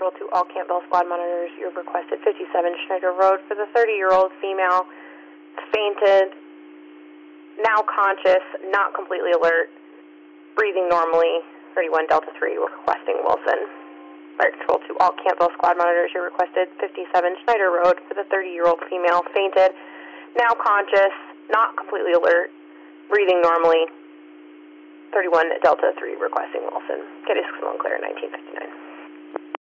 Roll to all Campbell squad monitors. You've requested 57 Schneider Road for the 30-year-old female, fainted, now conscious, not completely alert, breathing normally. 31 Delta 3 requesting Wilson. Fire Control to all Campbell squad monitors. You requested 57 Schneider Road for the 30-year-old female, fainted, now conscious, not completely alert, breathing normally. 31 Delta 3 requesting Wilson. Get 61 clear, 1959.